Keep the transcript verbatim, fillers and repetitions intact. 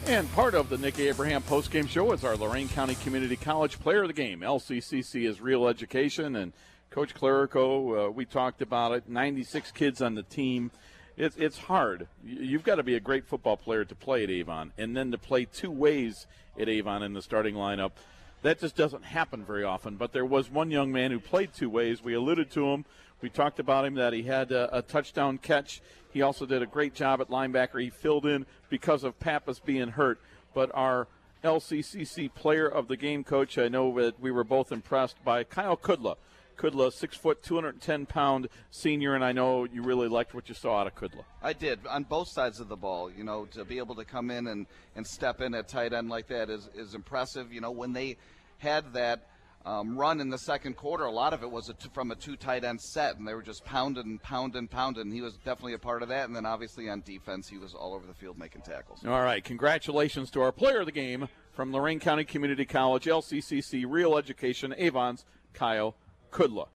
And part of the Nick Abraham postgame show is our Lorain County Community College Player of the Game. L C C C is Real Education, and Coach Clerico, uh, we talked about it, ninety-six kids on the team. It's, it's hard. You've got to be a great football player to play at Avon, and then to play two ways at Avon in the starting lineup. That just doesn't happen very often, but there was one young man who played two ways. We alluded to him. We talked about him that he had a, a touchdown catch. He also did a great job at linebacker. He filled in because of Pappas being hurt. But our L C C C player of the game, Coach, I know that we were both impressed by Kyle Kudla. Kudla, six foot, two hundred ten pound senior, and I know you really liked what you saw out of Kudla. I did, on both sides of the ball. You know, to be able to come in and, and step in at tight end like that is, is impressive. You know, when they had that um, run in the second quarter, a lot of it was a t- from a two tight end set, and they were just pounding and pounding and pounding, and he was definitely a part of that. And then obviously on defense, he was all over the field making tackles. All right, congratulations to our player of the game from Lorain County Community College, L C C C Real Education, Avon's Kyle Kudla.